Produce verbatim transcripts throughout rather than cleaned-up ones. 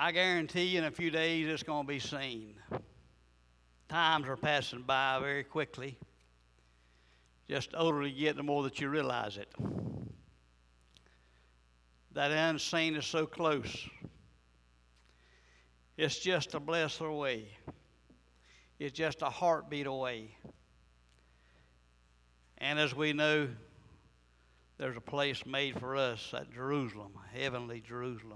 I guarantee you in a few days it's going to be seen. Times are passing by very quickly. Just the older you get, the more that you realize it. That unseen is so close. It's just a blessed away. It's just a heartbeat away. And as we know, there's a place made for us at Jerusalem, heavenly Jerusalem.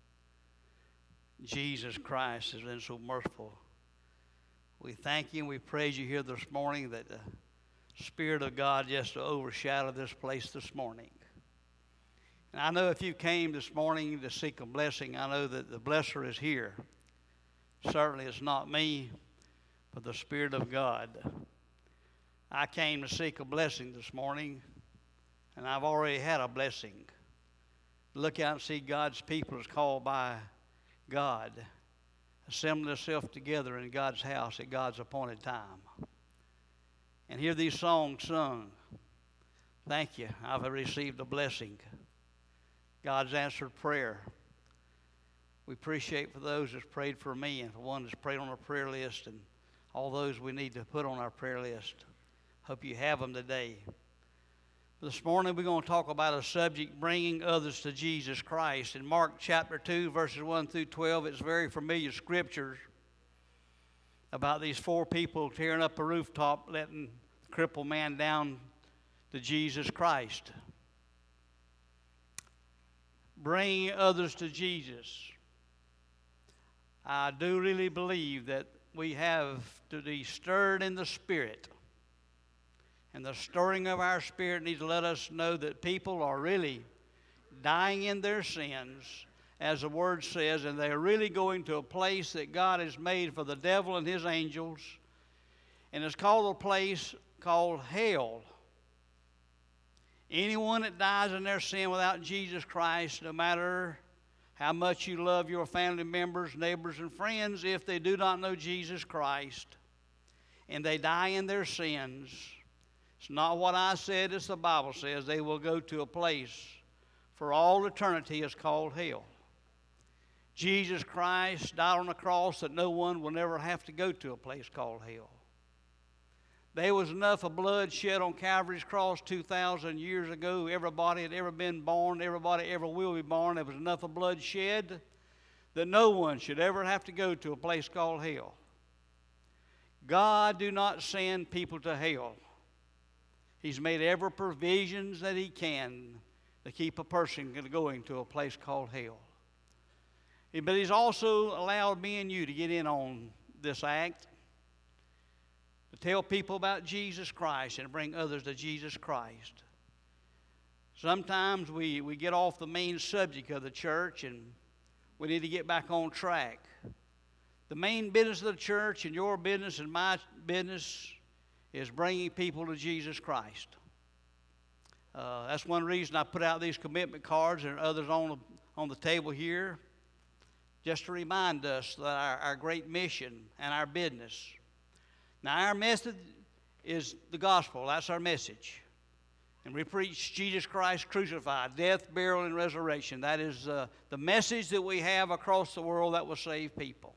Jesus Christ has been so merciful. We thank you and we praise you here this morning that the Spirit of God just to overshadow this place this morning. And I know if you came this morning to seek a blessing, I know that the blesser is here. Certainly it's not me, but the Spirit of God. I came to seek a blessing this morning, and I've already had a blessing. Look out and see God's people is called by God, assembling themselves together in God's house at God's appointed time. And hear these songs sung. Thank you. I've received a blessing. God's answered prayer. We appreciate for those that's prayed for me and for one that's prayed on our prayer list and all those we need to put on our prayer list. Hope you have them today. This morning we're going to talk about a subject, bringing others to Jesus Christ. In Mark chapter two, verses one through twelve, it's very familiar scriptures about these four people tearing up a rooftop, letting the crippled man down to Jesus Christ. Bringing others to Jesus. I do really believe that we have to be stirred in the Spirit. And the stirring of our spirit needs to let us know that people are really dying in their sins, as the Word says, and they're really going to a place that God has made for the devil and his angels. And it's called a place called hell. Anyone that dies in their sin without Jesus Christ, no matter how much you love your family members, neighbors, and friends, if they do not know Jesus Christ and they die in their sins, it's not what I said, it's the Bible says, they will go to a place for all eternity is called hell. Jesus Christ died on the cross that no one will never have to go to a place called hell. There was enough of blood shed on Calvary's cross two thousand years ago. Everybody had ever been born, everybody ever will be born. There was enough of blood shed that no one should ever have to go to a place called hell. God do not send people to hell. He's made every provisions that he can to keep a person going to a place called hell. But he's also allowed me and you to get in on this act, to tell people about Jesus Christ and bring others to Jesus Christ. Sometimes we, we get off the main subject of the church and we need to get back on track. The main business of the church and your business and my business is bringing people to Jesus Christ. Uh, that's one reason I put out these commitment cards and others on the, on the table here, just to remind us that our, our great mission and our business. Now, our message is the gospel. That's our message. And we preach Jesus Christ crucified, death, burial, and resurrection. That is uh, the message that we have across the world that will save people.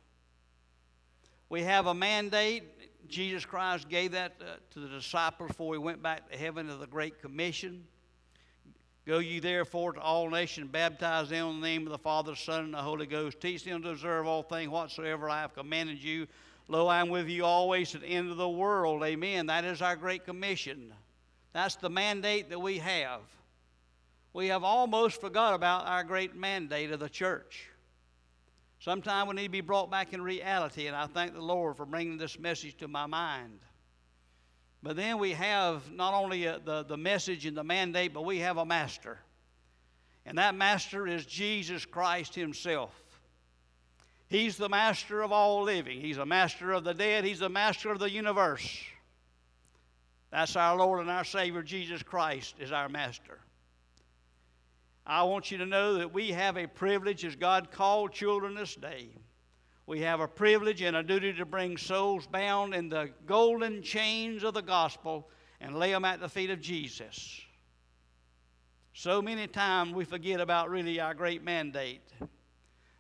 We have a mandate. Jesus Christ gave that uh, to the disciples before he went back to heaven to the Great Commission. Go ye therefore to all nations, baptize them in the name of the Father, the Son, and the Holy Ghost. Teach them to observe all things whatsoever I have commanded you. Lo, I am with you always to the end of the world. Amen. That is our Great Commission. That's the mandate that we have. We have almost forgot about our great mandate of the church. Sometimes we need to be brought back in reality, and I thank the Lord for bringing this message to my mind. But then we have not only uh, the, the message and the mandate, but we have a master. And that master is Jesus Christ himself. He's the master of all living. He's the master of the dead. He's the master of the universe. That's our Lord and our Savior, Jesus Christ, is our master. I want you to know that we have a privilege as God called children this day. We have a privilege and a duty to bring souls bound in the golden chains of the gospel and lay them at the feet of Jesus. So many times we forget about really our great mandate.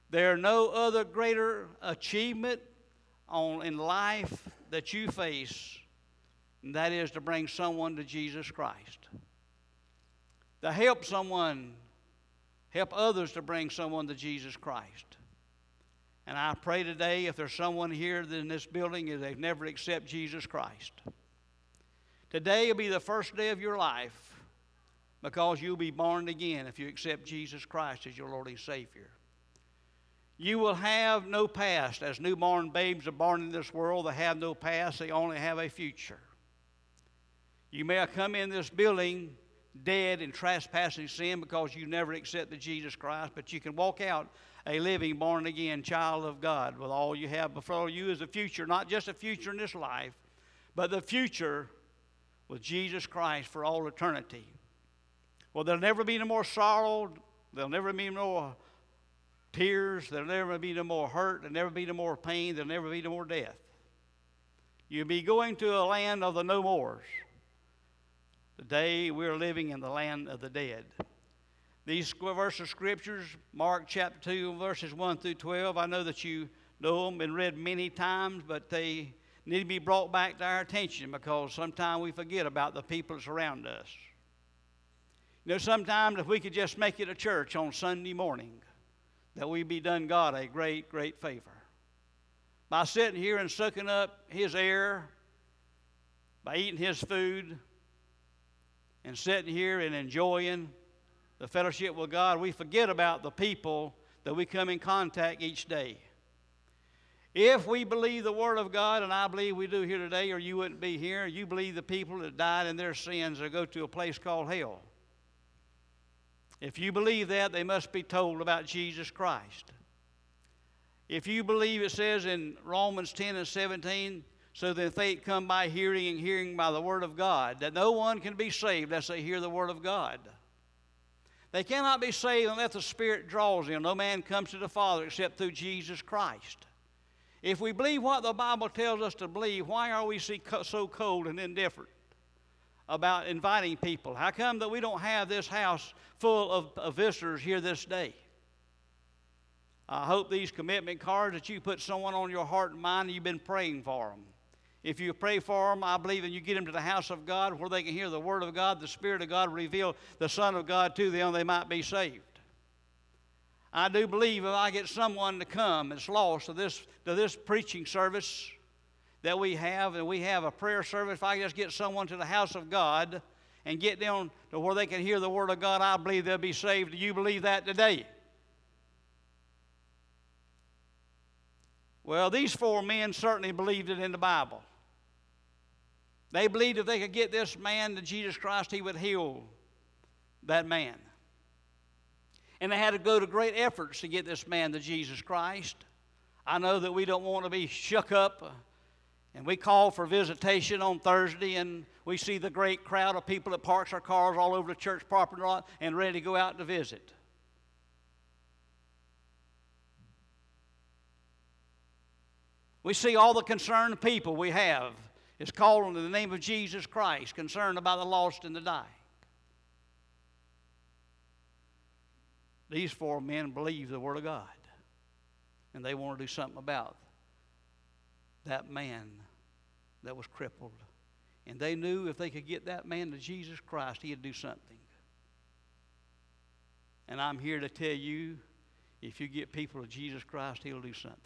There are no other greater achievement on, in life that you face, and that is to bring someone to Jesus Christ. To help someone, help others to bring someone to Jesus Christ. And I pray today, if there's someone here in this building and they've never accepted Jesus Christ, today will be the first day of your life, because you'll be born again if you accept Jesus Christ as your Lord and Savior. You will have no past. As newborn babes are born in this world, they have no past. They only have a future. You may have come in this building dead in trespassing sin because you never accepted Jesus Christ, but you can walk out a living, born-again child of God with all you have before you is a future, not just a future in this life, but the future with Jesus Christ for all eternity. Well, there'll never be no more sorrow. There'll never be no more tears. There'll never be no more hurt. There'll never be no more pain. There'll never be no more death. You'll be going to a land of the no mores. Today we're living in the land of the dead. These verses of scriptures, Mark chapter two, verses one through twelve, I know that you know them and read many times, but they need to be brought back to our attention, because sometimes we forget about the people that surround us. You know, sometimes if we could just make it a church on Sunday morning, that we'd be done God a great, great favor. By sitting here and sucking up His air, by eating His food, and sitting here and enjoying the fellowship with God, we forget about the people that we come in contact each day. If we believe the Word of God, and I believe we do here today, or you wouldn't be here, you believe the people that died in their sins or go to a place called hell. If you believe that, they must be told about Jesus Christ. If you believe, it says in Romans ten and seventeen, so that faith come by hearing, and hearing by the Word of God, that no one can be saved unless they hear the Word of God. They cannot be saved unless the Spirit draws them. No man comes to the Father except through Jesus Christ. If we believe what the Bible tells us to believe, why are we so cold and indifferent about inviting people? How come that we don't have this house full of, of visitors here this day? I hope these commitment cards that you put someone on your heart and mind, and you've been praying for them. If you pray for them, I believe, and you get them to the house of God where they can hear the Word of God, the Spirit of God reveal the Son of God to them, they might be saved. I do believe if I get someone to come that's lost to this, to this preaching service that we have, and we have a prayer service, if I just get someone to the house of God and get them to where they can hear the Word of God, I believe they'll be saved. Do you believe that today? Well, these four men certainly believed it in the Bible. They believed if they could get this man to Jesus Christ, he would heal that man. And they had to go to great efforts to get this man to Jesus Christ. I know that we don't want to be shook up, and we call for visitation on Thursday, and we see the great crowd of people that parks their cars all over the church property lot and ready to go out to visit. We see all the concerned people we have is calling in the name of Jesus Christ, concerned about the lost and the dying. These four men believe the Word of God, and they want to do something about that man that was crippled. And they knew if they could get that man to Jesus Christ, he'd do something. And I'm here to tell you, if you get people to Jesus Christ, he'll do something.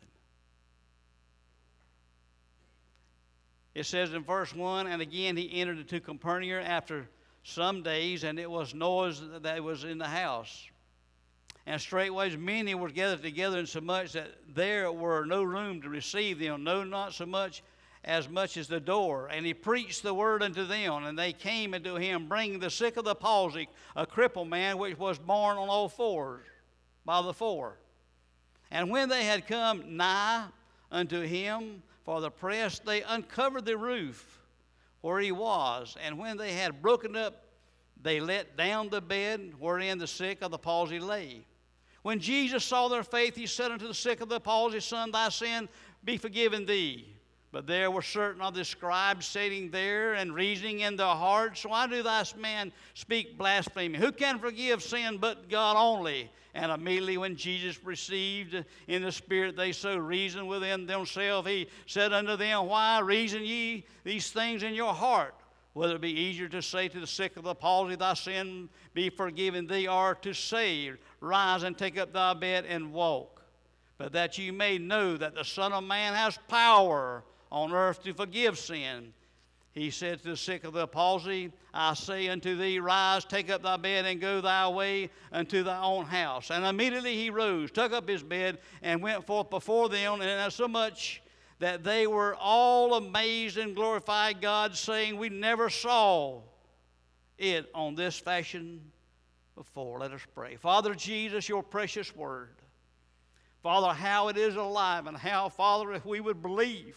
It says in verse one, and again he entered into Capernaum after some days, and it was noise that was in the house. And straightway many were gathered together, insomuch that there were no room to receive them, no, not so much as much as the door. And he preached the word unto them, and they came unto him, bringing the sick of the palsy, a crippled man, which was borne on all fours, by the four. And when they had come nigh unto him for the press, they uncovered the roof where he was. And when they had broken up, they let down the bed wherein the sick of the palsy lay. When Jesus saw their faith, he said unto the sick of the palsy, Son, thy sin be forgiven thee. But there were certain of the scribes sitting there and reasoning in their hearts, why do this man speak blasphemy? Who can forgive sin but God only? And immediately when Jesus received in the Spirit, they so reasoned within themselves. He said unto them, why reason ye these things in your heart? Whether it be easier to say to the sick of the palsy, thy sin be forgiven thee, or to say, rise and take up thy bed and walk. But that ye may know that the Son of Man has power on earth to forgive sin. He said to the sick of the palsy, I say unto thee, rise, take up thy bed, and go thy way unto thy own house. And immediately he rose, took up his bed, and went forth before them, and so much that they were all amazed and glorified God, saying, we never saw it on this fashion before. Let us pray. Father Jesus, your precious word. Father, how it is alive, and how, Father, if we would believe,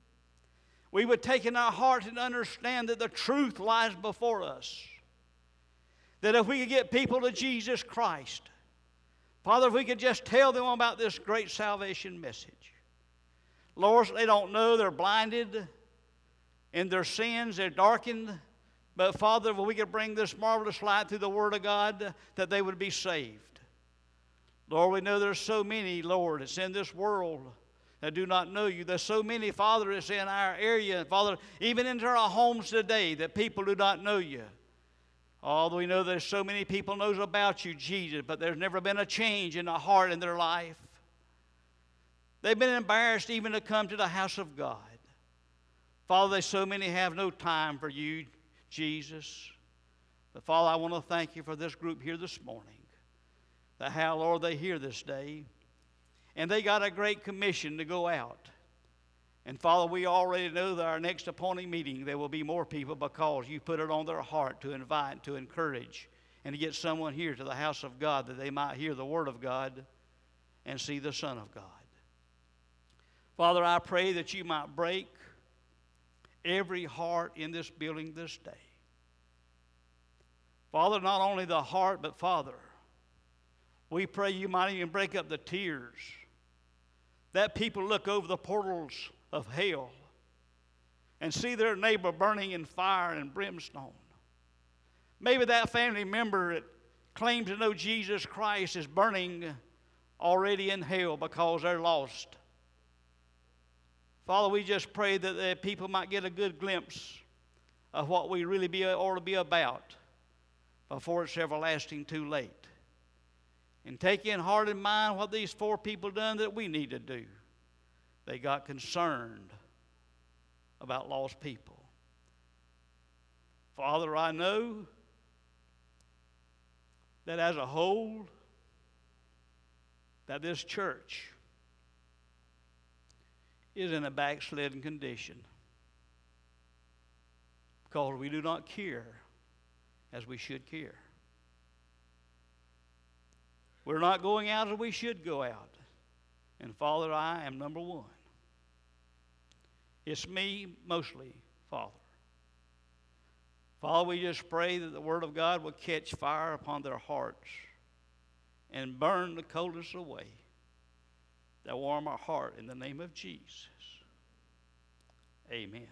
we would take in our heart and understand that the truth lies before us. That if we could get people to Jesus Christ, Father, if we could just tell them about this great salvation message. Lord, they don't know, they're blinded in their sins, they're darkened. But Father, if we could bring this marvelous light through the Word of God, that they would be saved. Lord, we know there's so many, Lord, that's in this world that do not know you. There's so many, Father, that's in our area, Father, even into our homes today, that people do not know you. Although we know there's so many people knows about you, Jesus, but there's never been a change in the heart in their life. They've been embarrassed even to come to the house of God. Father, there's so many have no time for you, Jesus. But Father, I want to thank you for this group here this morning. That how, Lord, they hear this day. And they got a great commission to go out. And Father, we already know that our next appointing meeting, there will be more people because you put it on their heart to invite, to encourage, and to get someone here to the house of God that they might hear the Word of God and see the Son of God. Father, I pray that you might break every heart in this building this day. Father, not only the heart, but Father, we pray you might even break up the tears. That people look over the portals of hell and see their neighbor burning in fire and brimstone. Maybe that family member that claims to know Jesus Christ is burning already in hell because they're lost. Father, we just pray that the people might get a good glimpse of what we really be, ought to be about before it's everlasting too late. And take in heart and mind what these four people done that we need to do. They got concerned about lost people. Father, I know that as a whole, that this church is in a backslidden condition because we do not care as we should care. We're not going out as we should go out. And Father, I am number one. It's me mostly, Father. Father, we just pray that the Word of God will catch fire upon their hearts and burn the coldness away that warm our heart in the name of Jesus. Amen.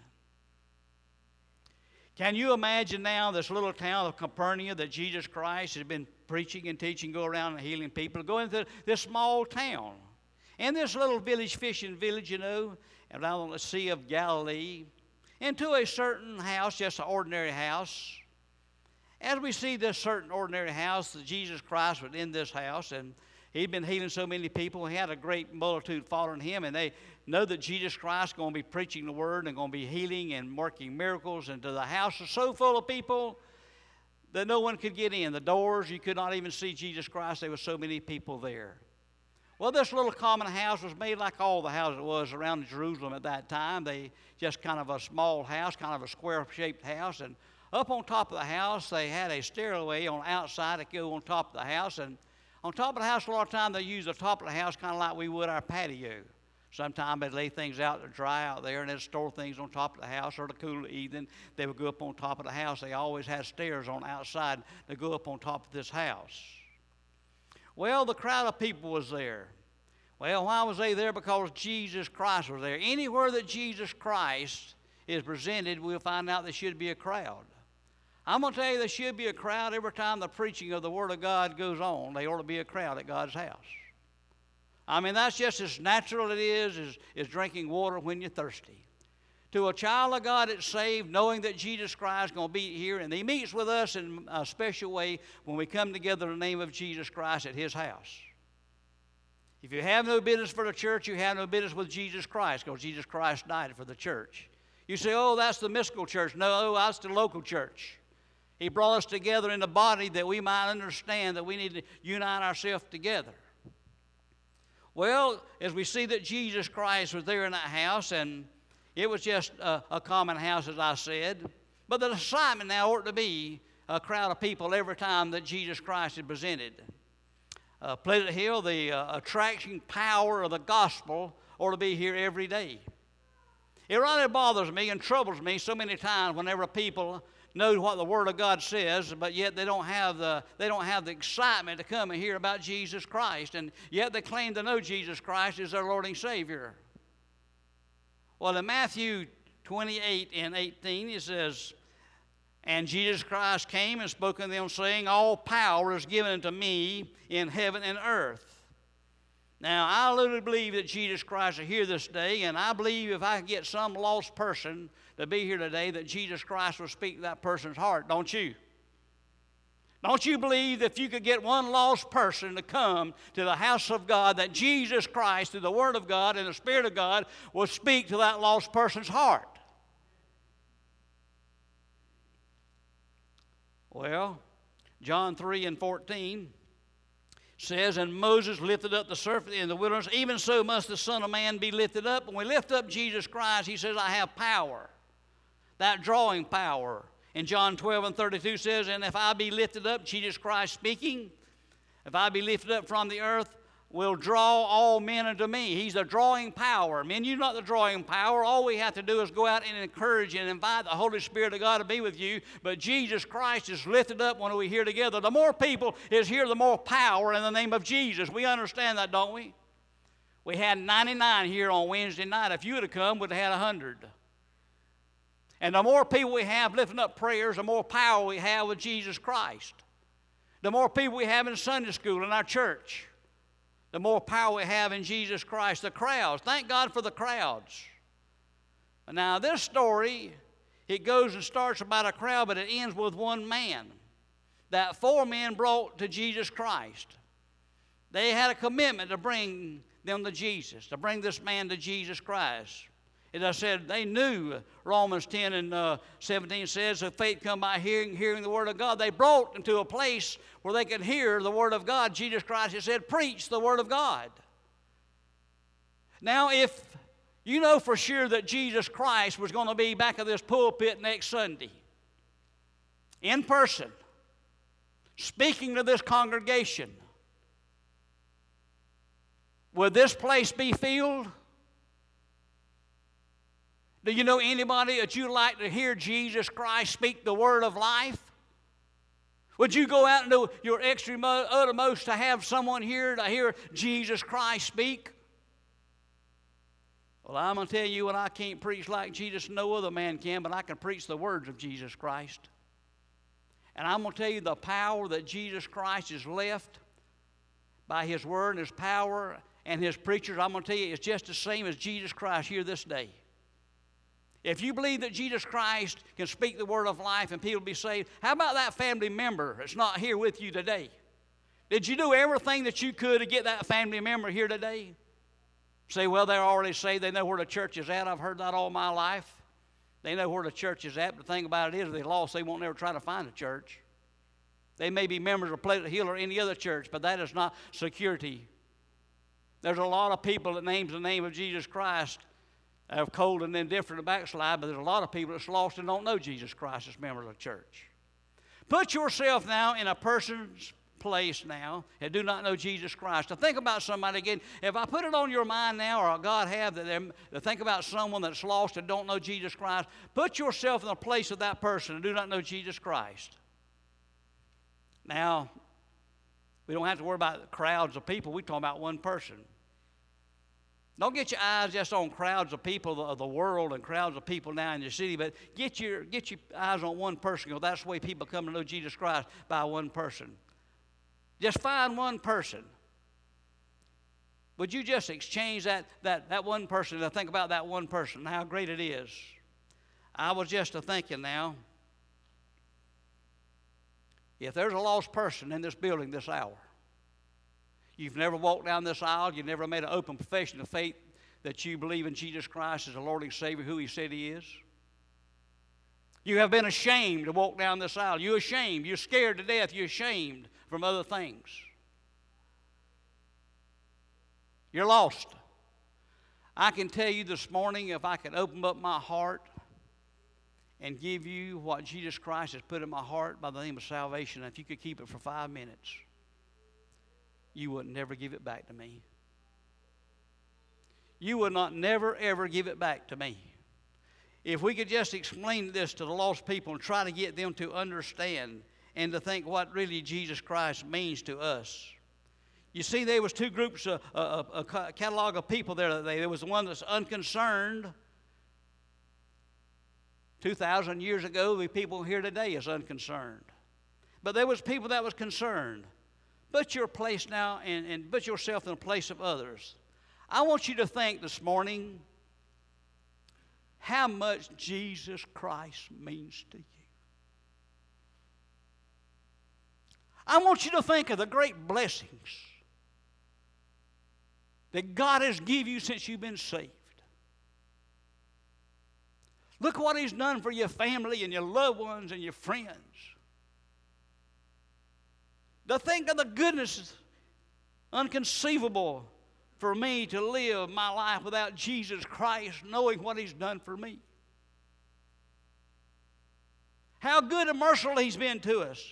Can you imagine now this little town of Capernaum that Jesus Christ has been preaching and teaching, go around and healing people, go into this small town. In this little village, fishing village, you know, around on the Sea of Galilee, into a certain house, just an ordinary house. As we see this certain ordinary house, that Jesus Christ was in this house, and he'd been healing so many people. He had a great multitude following him, and they know that Jesus Christ is going to be preaching the word and going to be healing and working miracles. And to the house was so full of people that no one could get in. The doors, you could not even see Jesus Christ. There were so many people there. Well, this little common house was made like all the houses it was around Jerusalem at that time. They just kind of a small house, kind of a square-shaped house. And up on top of the house, they had a stairway on the outside that go on top of the house. And on top of the house, a lot of times they use the top of the house kind of like we would our patio. Sometimes they'd lay things out to dry out there, and they'd store things on top of the house, or to cool the evening, they would go up on top of the house. They always had stairs on the outside to go up on top of this house. Well, the crowd of people was there. Well, why was they there? Because Jesus Christ was there. Anywhere that Jesus Christ is presented, we'll find out there should be a crowd. I'm going to tell you, there should be a crowd every time the preaching of the Word of God goes on. There ought to be a crowd at God's house. I mean, that's just as natural it is as, as drinking water when you're thirsty. To a child of God that's saved, knowing that Jesus Christ is going to be here, and He meets with us in a special way when we come together in the name of Jesus Christ at His house. If you have no business for the church, you have no business with Jesus Christ, because Jesus Christ died for the church. You say, oh, that's the mystical church. No, that's the local church. He brought us together in the body that we might understand that we need to unite ourselves together. Well, as we see that Jesus Christ was there in that house, and it was just a, a common house, as I said, but the excitement now ought to be a crowd of people every time that Jesus Christ is presented. Uh, Pleasant Hill, the uh, attraction power of the gospel ought to be here every day. It really bothers me and troubles me so many times whenever people know what the Word of God says, but yet they don't have the they don't have the excitement to come and hear about Jesus Christ, and yet they claim to know Jesus Christ as their Lord and Savior. Well, in Matthew twenty-eight and eighteen, it says, and Jesus Christ came and spoke unto them, saying, all power is given unto me in heaven and earth. Now, I literally believe that Jesus Christ is here this day, and I believe if I can get some lost person to be here today, that Jesus Christ will speak to that person's heart, don't you? Don't you believe that if you could get one lost person to come to the house of God, that Jesus Christ, through the Word of God and the Spirit of God, will speak to that lost person's heart? Well, John three and fourteen says, and Moses lifted up the serpent in the wilderness, even so must the Son of Man be lifted up. When we lift up Jesus Christ, He says, I have power, that drawing power. And John twelve and thirty-two says, and if I be lifted up, Jesus Christ speaking, if I be lifted up from the earth, will draw all men unto me. He's the drawing power. Men, you're not the drawing power. All we have to do is go out and encourage and invite the Holy Spirit of God to be with you. But Jesus Christ is lifted up when we're here together. The more people is here, the more power in the name of Jesus. We understand that, don't we? We had ninety-nine here on Wednesday night. If you would have come, we'd have had one hundred. And the more people we have lifting up prayers, the more power we have with Jesus Christ. The more people we have in Sunday school in our church, the more power we have in Jesus Christ. The crowds, thank God for the crowds. Now this story, it goes and starts about a crowd, but it ends with one man that four men brought to Jesus Christ. They had a commitment to bring them to Jesus, to bring this man to Jesus Christ. As I said, they knew, Romans ten and uh, seventeen says, that faith come by hearing, hearing the Word of God. They brought them to a place where they could hear the Word of God. Jesus Christ has said, preach the Word of God. Now, if you know for sure that Jesus Christ was going to be back at this pulpit next Sunday, in person, speaking to this congregation, would this place be filled? Do you know anybody that you'd like to hear Jesus Christ speak the word of life? Would you go out and do your extra uttermost to have someone here to hear Jesus Christ speak? Well, I'm going to tell you what, I can't preach like Jesus, no other man can, but I can preach the words of Jesus Christ. And I'm going to tell you the power that Jesus Christ has left by His word and His power and His preachers. I'm going to tell you it's just the same as Jesus Christ here this day. If you believe that Jesus Christ can speak the word of life and people be saved, how about that family member that's not here with you today? Did you do everything that you could to get that family member here today? Say, well, they're already saved. They know where the church is at. I've heard that all my life. They know where the church is at, but the thing about it is, if they're lost, they won't ever try to find a church. They may be members of Pleasant Hill or any other church, but that is not security. There's a lot of people that names the name of Jesus Christ of cold and indifferent and backslide, but there's a lot of people that's lost and don't know Jesus Christ as members of the church. Put yourself now in a person's place now and do not know Jesus Christ. Now think about somebody again. If I put it on your mind now, or God have that, to think about someone that's lost and don't know Jesus Christ, put yourself in the place of that person and do not know Jesus Christ. Now, we don't have to worry about crowds of people. We're talking about one person. Don't get your eyes just on crowds of people of the world and crowds of people now in your city, but get your, get your eyes on one person, because that's the way people come to know Jesus Christ, by one person. Just find one person. Would you just exchange that, that, that one person and think about that one person and how great it is? I was just a thinking now, if there's a lost person in this building this hour, you've never walked down this aisle, you've never made an open profession of faith that you believe in Jesus Christ as the Lord and Savior, who He said He is. You have been ashamed to walk down this aisle. You're ashamed. You're scared to death. You're ashamed from other things. You're lost. I can tell you this morning, if I could open up my heart and give you what Jesus Christ has put in my heart by the name of salvation, if you could keep it for five minutes, you would never give it back to me. You would not never, ever give it back to me. If we could just explain this to the lost people and try to get them to understand and to think what really Jesus Christ means to us. You see, there was two groups, a, a, a catalog of people there. There was the one that's unconcerned. two thousand years ago, the people here today is unconcerned. But there was people that was concerned. Put your place now and, and put yourself in the place of others. I want you to think this morning how much Jesus Christ means to you. I want you to think of the great blessings that God has given you since you've been saved. Look what He's done for your family and your loved ones and your friends. To think of the goodness unconceivable for me to live my life without Jesus Christ, knowing what He's done for me. How good and merciful He's been to us.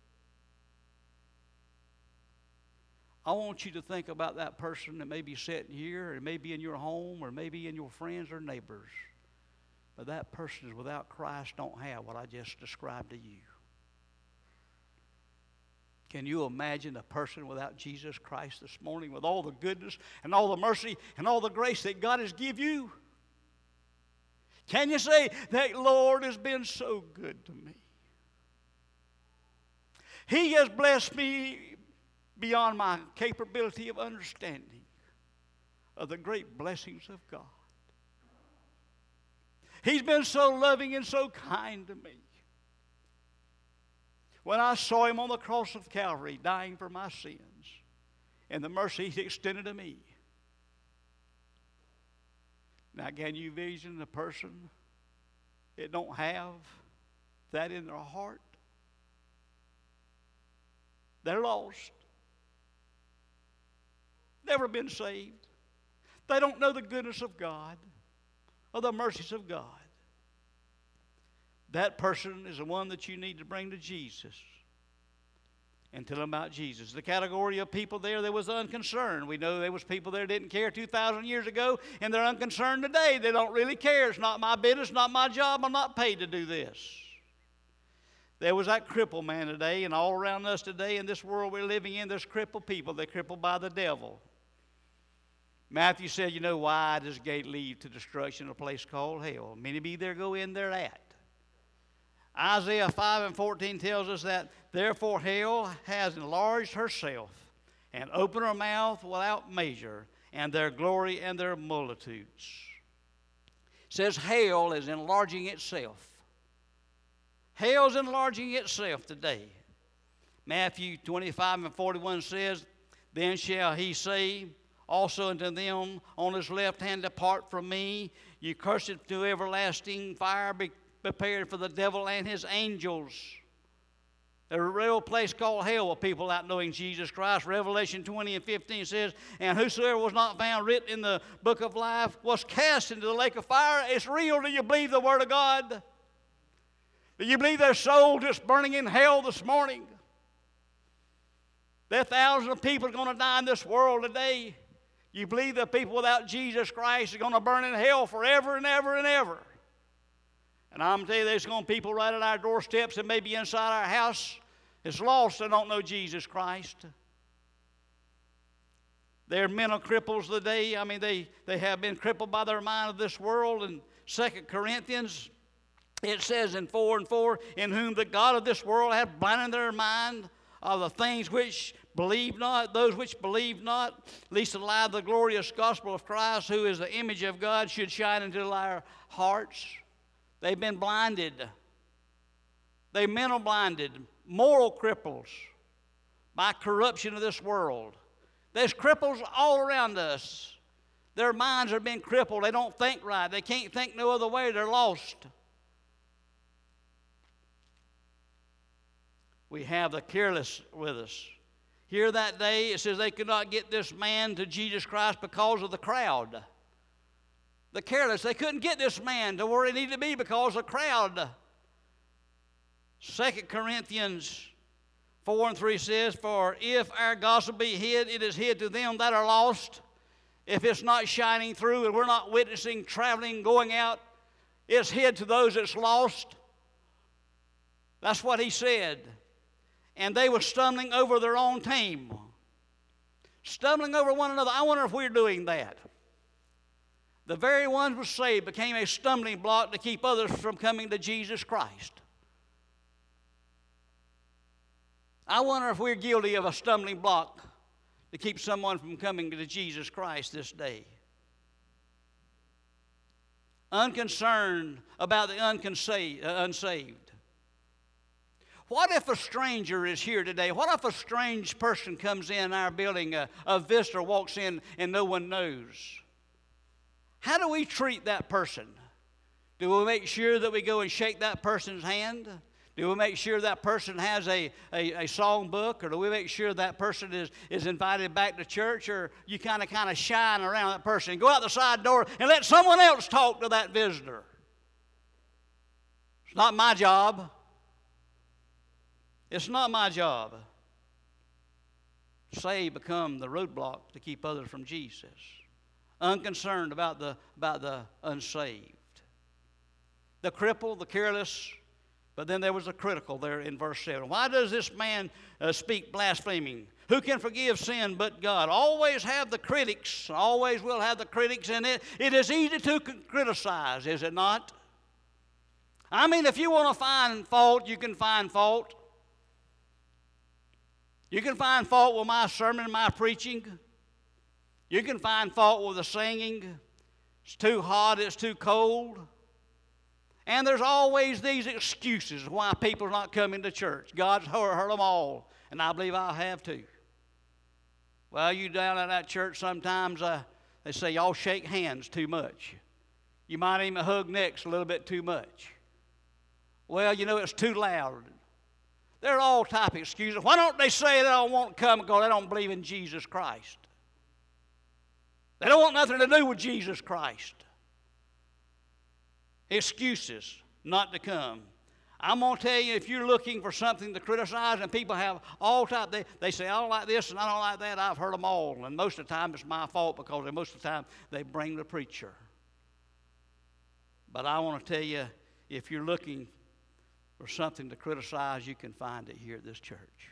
I want you to think about that person that may be sitting here, or maybe in your home, or maybe in your friends or neighbors. But that person is without Christ, don't have what I just described to you. Can you imagine a person without Jesus Christ this morning, with all the goodness and all the mercy and all the grace that God has given you? Can you say, that Lord has been so good to me? He has blessed me beyond my capability of understanding of the great blessings of God. He's been so loving and so kind to me. When I saw Him on the cross of Calvary dying for my sins and the mercy He extended to me. Now, can you envision a person that don't have that in their heart? They're lost. Never been saved. They don't know the goodness of God or the mercies of God. That person is the one that you need to bring to Jesus and tell them about Jesus. The category of people there, there was unconcerned. We know there was people there that didn't care two thousand years ago, and they're unconcerned today. They don't really care. It's not my business, not my job. I'm not paid to do this. There was that crippled man today, and all around us today in this world we're living in, there's crippled people. They're crippled by the devil. Matthew said, you know, why does gate lead to destruction, a place called hell? Many be there go in there at. Isaiah five and fourteen tells us that, therefore hell has enlarged herself and opened her mouth without measure, and their glory and their multitudes. It says hell is enlarging itself. Hell's enlarging itself today. Matthew twenty-five and forty-one says, then shall he say also unto them on his left hand, depart from me, you cursed, to everlasting fire be prepared for the devil and his angels. There's a real place called hell with people out knowing Jesus Christ. Revelation twenty and fifteen says, and whosoever was not found written in the book of life was cast into the lake of fire. It's real. Do you believe the Word of God? Do you believe their soul just burning in hell this morning? There are thousands of people going to die in this world today. You believe that people without Jesus Christ are going to burn in hell forever and ever and ever. And I'm telling you, there's going to be people right at our doorsteps and maybe inside our house is lost and don't know Jesus Christ. They're mental cripples today. I mean, they, they have been crippled by their mind of this world. In Second Corinthians, it says in four and four, in whom the God of this world hath blinded their mind of the things which believe not, those which believe not, lest the light of the glorious gospel of Christ, who is the image of God, should shine into our hearts. They've been blinded. They're mental blinded, moral cripples by corruption of this world. There's cripples all around us. Their minds are being crippled. They don't think right. They can't think no other way. They're lost. We have the careless with us. Here that day, it says they could not get this man to Jesus Christ because of the crowd. The careless, they couldn't get this man to where he needed to be because of the crowd. Second Corinthians four and three says, for if our gospel be hid, it is hid to them that are lost. If it's not shining through and we're not witnessing, traveling, going out, it's hid to those that's lost. That's what he said. And they were stumbling over their own team. Stumbling over one another. I wonder if we're doing that. The very ones who were saved became a stumbling block to keep others from coming to Jesus Christ. I wonder if we're guilty of a stumbling block to keep someone from coming to Jesus Christ this day. Unconcerned about the unsaved. What if a stranger is here today? What if a strange person comes in our building, a, a visitor walks in and no one knows? How do we treat that person? Do we make sure that we go and shake that person's hand? Do we make sure that person has a, a, a song book? Or do we make sure that person is, is invited back to church? Or you kind of kind of shine around that person and go out the side door and let someone else talk to that visitor? It's not my job. It's not my job. Say become the roadblock to keep others from Jesus. Unconcerned about the, about the unsaved. The crippled, the careless. But then there was a critical there in verse seven. Why does this man uh, speak blaspheming? Who can forgive sin but God? Always have the critics. Always will have the critics. And it, it is easy to criticize, is it not? I mean, if you want to find fault, you can find fault. You can find fault with my sermon, my preaching. You can find fault with the singing. It's too hot, it's too cold. And there's always these excuses why people are not coming to church. God's heard, heard them all, and I believe I have too. Well, you down at that church sometimes, uh, they say y'all shake hands too much. You might even hug necks a little bit too much. Well, you know, it's too loud. There are all type of excuses. Why don't they say they don't want to come because they don't believe in Jesus Christ? They don't want nothing to do with Jesus Christ. Excuses not to come. I'm going to tell you, if you're looking for something to criticize, and people have all type, they, they say, I don't like this and I don't like that, I've heard them all. And most of the time it's my fault because most of the time they bring the preacher. But I want to tell you, if you're looking for something to criticize, you can find it here at this church.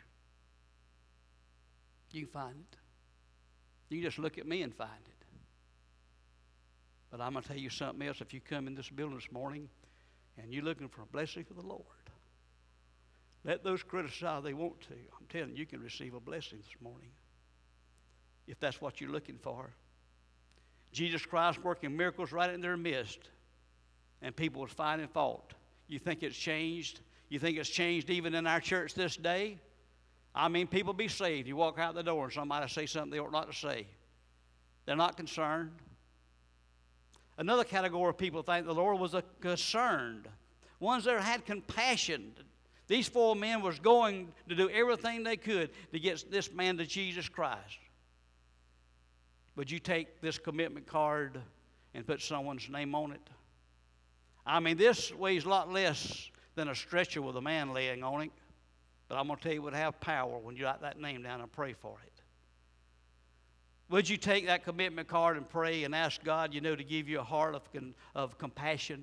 You can find it. You can just look at me and find it. But I'm going to tell you something else. If you come in this building this morning and you're looking for a blessing for the Lord, let those criticize they want to. I'm telling you, you can receive a blessing this morning if that's what you're looking for. Jesus Christ working miracles right in their midst, and people was finding fault. You think it's changed? You think it's changed even in our church this day? I mean, people be saved. You walk out the door and somebody say something they ought not to say. They're not concerned. Another category of people think the Lord was a concerned. Ones that had compassion. These four men was going to do everything they could to get this man to Jesus Christ. Would you take this commitment card and put someone's name on it? I mean, this weighs a lot less than a stretcher with a man laying on it. But I'm going to tell you, it would have power when you write that name down and pray for it. Would you take that commitment card and pray and ask God, you know, to give you a heart of, of compassion?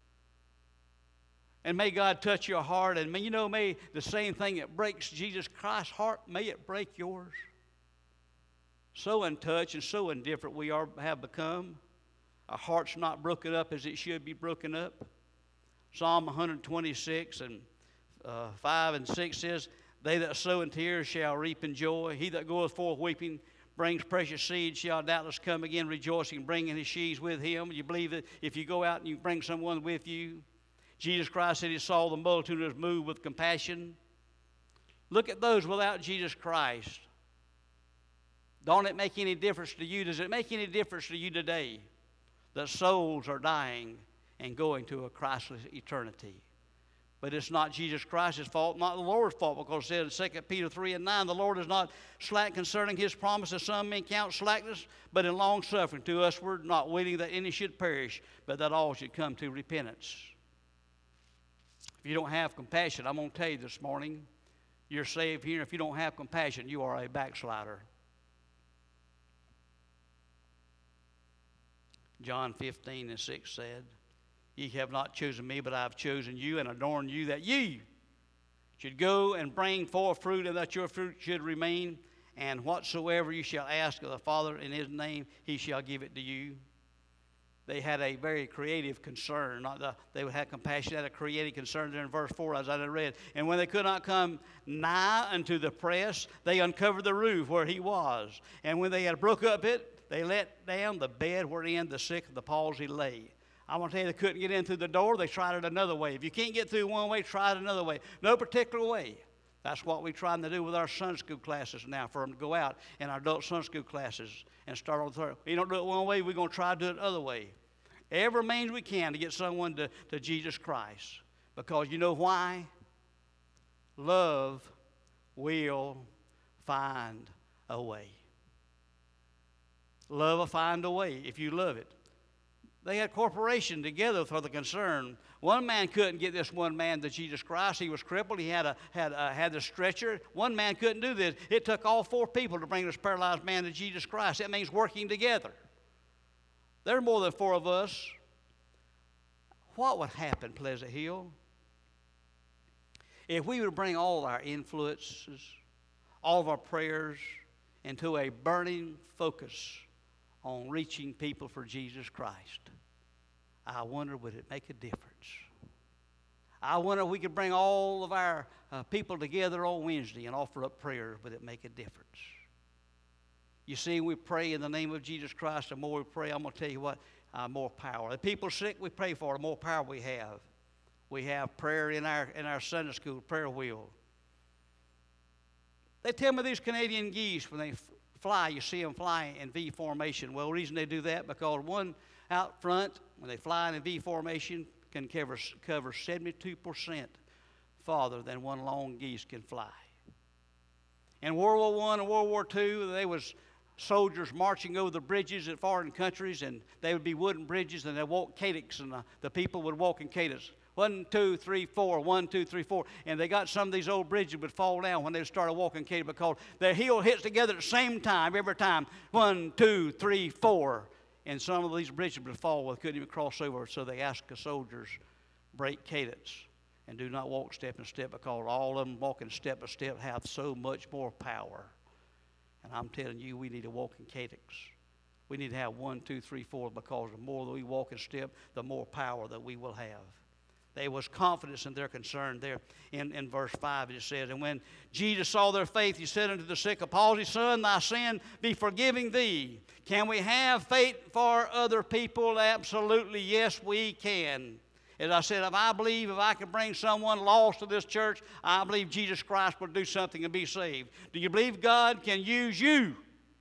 And may God touch your heart. And, may, you know, may the same thing that breaks Jesus Christ's heart, may it break yours. So in touch and so indifferent we are have become. Our heart's not broken up as it should be broken up. Psalm one twenty-six and uh, five and six says, they that sow in tears shall reap in joy. He that goeth forth weeping brings precious seed shall doubtless come again rejoicing, bringing his sheaves with him. You believe that if you go out and you bring someone with you? Jesus Christ said he saw the multitude and was moved with compassion. Look at those without Jesus Christ. Don't it make any difference to you? Does it make any difference to you today that souls are dying and going to a Christless eternity? But it's not Jesus Christ's fault, not the Lord's fault, because it says in Second Peter three and nine, the Lord is not slack concerning his promise, as some men count slackness, but in long suffering to usward, not willing that any should perish, but that all should come to repentance. If you don't have compassion, I'm going to tell you this morning, you're saved here. If you don't have compassion, you are a backslider. John fifteen and six said, ye have not chosen me, but I have chosen you and adorned you, that ye should go and bring forth fruit, and that your fruit should remain. And whatsoever you shall ask of the Father in his name, he shall give it to you. They had a very creative concern. Not the, they would have compassion, they had a creative concern there in verse four, as I read. And when they could not come nigh unto the press, they uncovered the roof where he was. And when they had broke up it, they let down the bed wherein the sick of the palsy lay. I want to tell you, they couldn't get in through the door. They tried it another way. If you can't get through one way, try it another way. No particular way. That's what we're trying to do with our Sunday school classes now, for them to go out in our adult Sunday school classes and start on the third. You don't do it one way, we're going to try to do it the other way. Every means we can to get someone to, to Jesus Christ. Because you know why? Love will find a way. Love will find a way if you love it. They had corporation together for the concern. One man couldn't get this one man to Jesus Christ. He was crippled. He had a had a, had a stretcher. One man couldn't do this. It took all four people to bring this paralyzed man to Jesus Christ. That means working together. There are more than four of us. What would happen, Pleasant Hill, if we would bring all our influences, all of our prayers into a burning focus on reaching people for Jesus Christ? I wonder, would it make a difference? I wonder if we could bring all of our uh, people together on Wednesday and offer up prayers. Would it make a difference? You see, we pray in the name of Jesus Christ. The more we pray, I'm going to tell you what, uh, more power. The people sick we pray for, the more power we have. We have prayer in our, in our Sunday school, prayer wheel. They tell me these Canadian geese, when they f- fly, you see them fly in V formation. Well, the reason they do that, because one out front, when they fly in a V formation, can cover, cover seventy-two percent farther than one long geese can fly. In World War One and World War Two, there was soldiers marching over the bridges in foreign countries, and they would be wooden bridges, and they'd walk cadex, and the, the people would walk in cadex. One, two, three, four, one, two, three, four. And they got some of these old bridges would fall down when they started walking cadex, because their heel hits together at the same time, every time. One, two, three, four. And some of these bridges would fall, well, they couldn't even cross over, so they asked the soldiers, break cadence and do not walk step and step, because all of them walking step by step have so much more power. And I'm telling you, we need to walk in cadence. We need to have one, two, three, four, because the more that we walk in step, the more power that we will have. There was confidence in their concern there in, in verse five. It says, and when Jesus saw their faith, he said unto the sick of palsy, son, thy sin be forgiving thee. Can we have faith for other people? Absolutely, yes, we can. As I said, if I believe if I can bring someone lost to this church, I believe Jesus Christ will do something and be saved. Do you believe God can use you?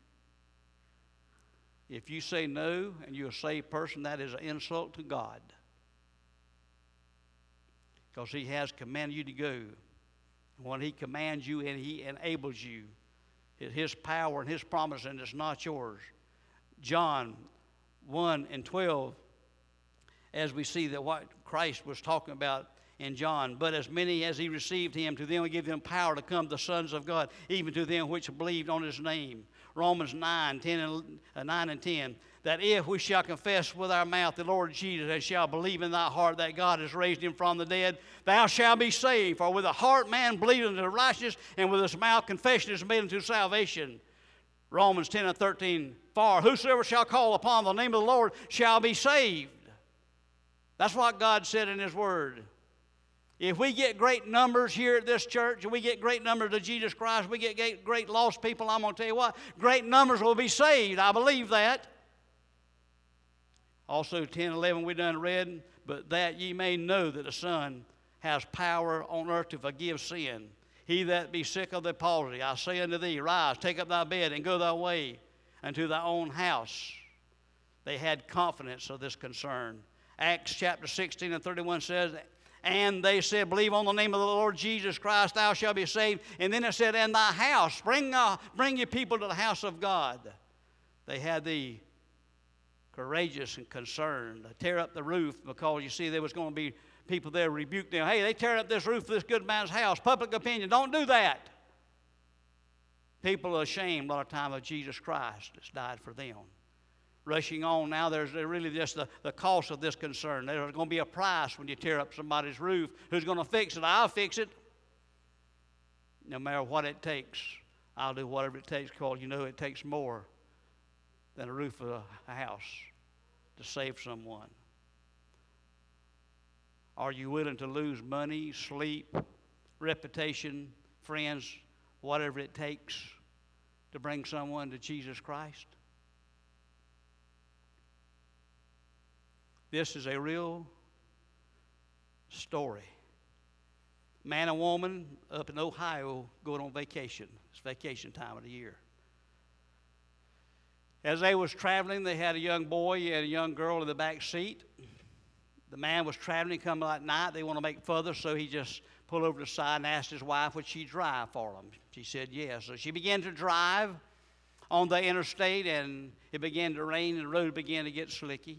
If you say no and you're a saved person, that is an insult to God. Because he has commanded you to go. And when he commands you and he enables you, it's his power and his promise, and it's not yours. John one and twelve, as we see that what Christ was talking about in John. But as many as he received him, to them he gave them power to come the sons of God, even to them which believed on his name. Romans nine, ten and, uh, nine and ten. That if we shall confess with our mouth the Lord Jesus, and shall believe in thy heart that God has raised him from the dead, thou shalt be saved. For with the heart man believeth unto righteousness, and with his mouth confession is made unto salvation. Romans ten and thirteen, for whosoever shall call upon the name of the Lord shall be saved. That's what God said in His Word. If we get great numbers here at this church, and we get great numbers of Jesus Christ, we get great, great lost people, I'm going to tell you what, great numbers will be saved. I believe that. Also, ten, eleven, we done read, but that ye may know that the Son has power on earth to forgive sin. He that be sick of the palsy, I say unto thee, rise, take up thy bed, and go thy way unto thy own house. They had confidence of this concern. Acts chapter sixteen and thirty-one says, and they said, believe on the name of the Lord Jesus Christ, thou shalt be saved. And then it said, and thy house, bring, uh, bring your people to the house of God. They had the courageous and concerned to tear up the roof, because you see there was going to be people there rebuke them. Hey, they tear up this roof of this good man's house. Public opinion, don't do that. People are ashamed a lot of time of Jesus Christ that's died for them. Rushing on now, there's really just the, the cost of this concern. There's going to be a price when you tear up somebody's roof. Who's going to fix it? I'll fix it. No matter what it takes, I'll do whatever it takes, because you know it takes more than a roof of a house to save someone. Are you willing to lose money, sleep, reputation, friends, whatever it takes to bring someone to Jesus Christ? This is a real story. Man and woman up in Ohio going on vacation. It's vacation time of the year. As they was traveling, they had a young boy and a young girl in the back seat. The man was traveling, coming at night. They want to make further, so he just pulled over to the side and asked his wife, would she drive for him? She said yes. So she began to drive on the interstate, and it began to rain, and the road began to get slicky.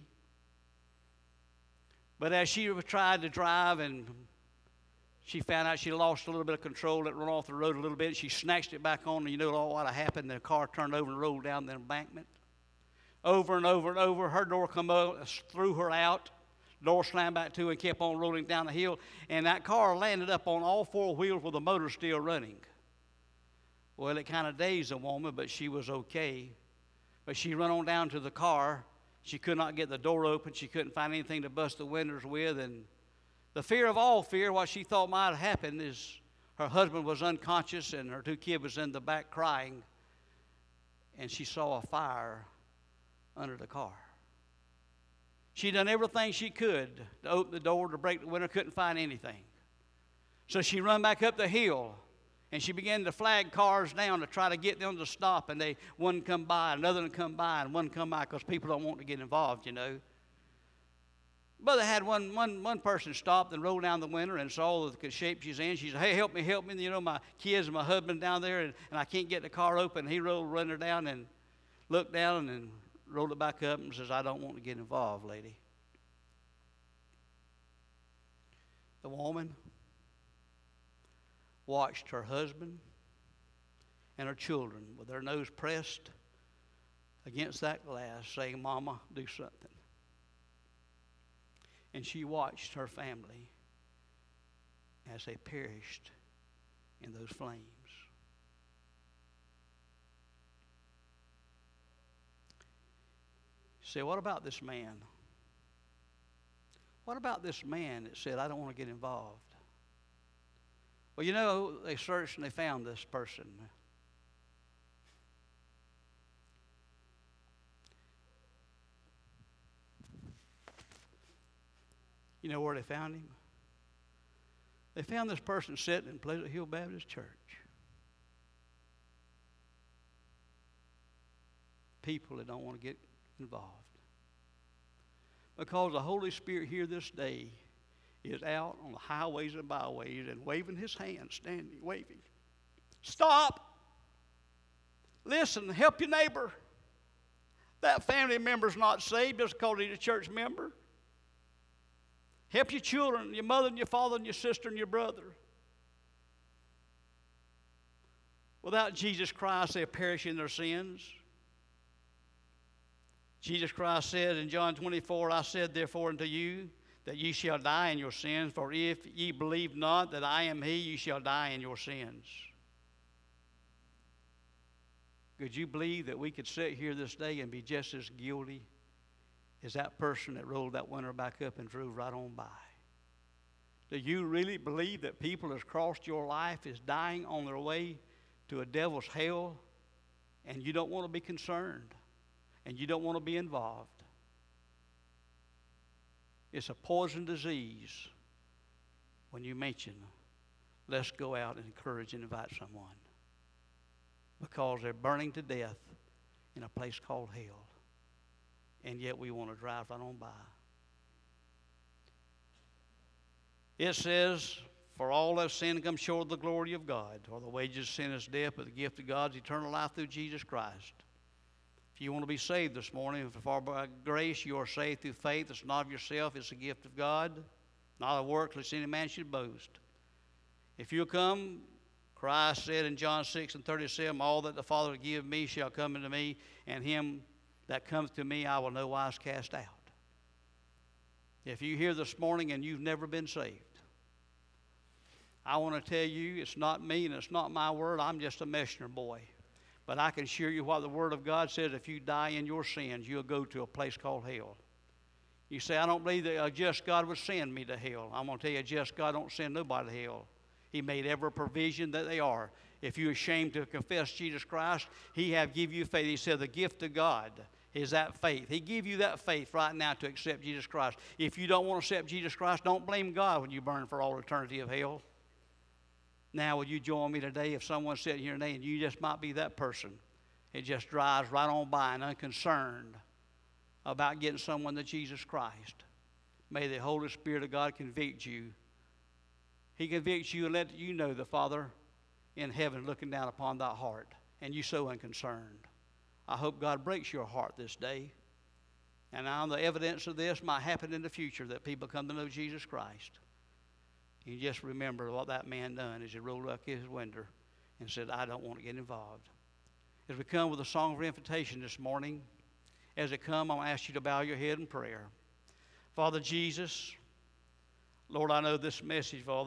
But as she tried to drive, and she found out she lost a little bit of control, it ran off the road a little bit. She snatched it back on, and you know what happened? The car turned over and rolled down the embankment. Over and over and over, her door come up, threw her out. Door slammed back to, and kept on rolling down the hill. And that car landed up on all four wheels with the motor still running. Well, it kind of dazed the woman, but she was okay. But she ran on down to the car. She could not get the door open. She couldn't find anything to bust the windows with. And the fear of all fear, what she thought might have happened, is her husband was unconscious and her two kids was in the back crying. And she saw a fire under the car. She done everything she could to open the door, to break the window, couldn't find anything. So she run back up the hill, and she began to flag cars down to try to get them to stop, and they one come by, another one come by, and one come by, because people don't want to get involved, you know. But they had one, one, one person stopped and rolled down the window and saw the shape she's in. She said, hey, help me, help me. You know, my kids and my husband down there, and, and I can't get the car open. He rolled, run her down and looked down and rolled it back up and says, I don't want to get involved, lady. The woman watched her husband and her children with their nose pressed against that glass, saying, Mama, do something. And she watched her family as they perished in those flames. Say, what about this man? What about this man that said, I don't want to get involved? Well, you know, they searched and they found this person. You know where they found him? They found this person sitting in Pleasant Hill Baptist Church. People that don't want to get involved. Because the Holy Spirit here this day is out on the highways and byways and waving his hand, standing, waving. Stop. Listen, help your neighbor. That family member's not saved just because he's a church member. Help your children, your mother and your father and your sister and your brother. Without Jesus Christ, they'll perish in their sins. Jesus Christ said in John twenty-four, I said therefore unto you, that ye shall die in your sins, for if ye believe not that I am he, ye shall die in your sins. Could you believe that we could sit here this day and be just as guilty as that person that rolled that window back up and drove right on by? Do you really believe that people that's crossed your life is dying on their way to a devil's hell, and you don't want to be concerned, and you don't want to be involved? It's a poison disease when you mention, let's go out and encourage and invite someone, because they're burning to death in a place called hell, and yet we want to drive right on by. It says, for all have sinned and come short of the glory of God, or the wages of sin is death, but the gift of God is eternal life through Jesus Christ. If you want to be saved this morning, if by grace you are saved through faith, it's not of yourself, it's a gift of God, not of works, lest any man should boast. If you'll come, Christ said in John six and thirty-seven, all that the Father give me shall come unto me, and him that cometh to me I will no wise cast out. If you're here this morning and you've never been saved, I want to tell you, it's not me and it's not my word. I'm just a messenger boy. But I can assure you what the Word of God says. If you die in your sins, you'll go to a place called hell. You say, I don't believe that a just God would send me to hell. I'm going to tell you, a just God don't send nobody to hell. He made every provision that they are. If you're ashamed to confess Jesus Christ, He have give you faith. He said the gift of God is that faith. He give you that faith right now to accept Jesus Christ. If you don't want to accept Jesus Christ, don't blame God when you burn for all eternity of hell. Now, will you join me today if someone's sitting here today and you just might be that person? It just drives right on by and unconcerned about getting someone to Jesus Christ. May the Holy Spirit of God convict you. He convicts you and let you know the Father in heaven looking down upon thy heart, and you so unconcerned. I hope God breaks your heart this day. And now the evidence of this might happen in the future, that people come to know Jesus Christ. You just remember what that man done as he rolled up his window and said, I don't want to get involved. As we come with a song of invitation this morning, as it come, I'm going to ask you to bow your head in prayer. Father Jesus, Lord, I know this message, Father,